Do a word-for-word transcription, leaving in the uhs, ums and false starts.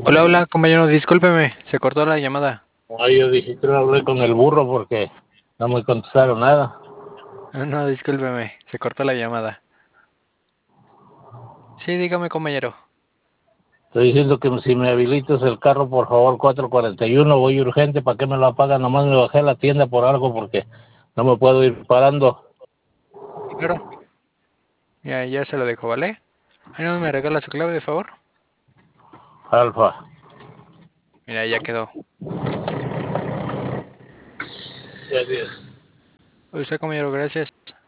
Hola, hola, compañero, discúlpeme, se cortó la llamada. Ay, yo dije que no hablé con el burro porque no me contestaron nada. No, no, discúlpeme, se cortó la llamada. Sí, dígame, compañero. Estoy diciendo que si me habilitas el carro, por favor, cuatro cuarenta y uno, voy urgente, ¿para qué me lo apagan? Nomás me bajé a la tienda por algo porque no me puedo ir parando. Sí, claro. Ya, ya se lo dejo, ¿vale? Ay, no, me regala su clave, de favor. Alfa. Mira, ya quedó. Gracias. Usted, compañero, gracias.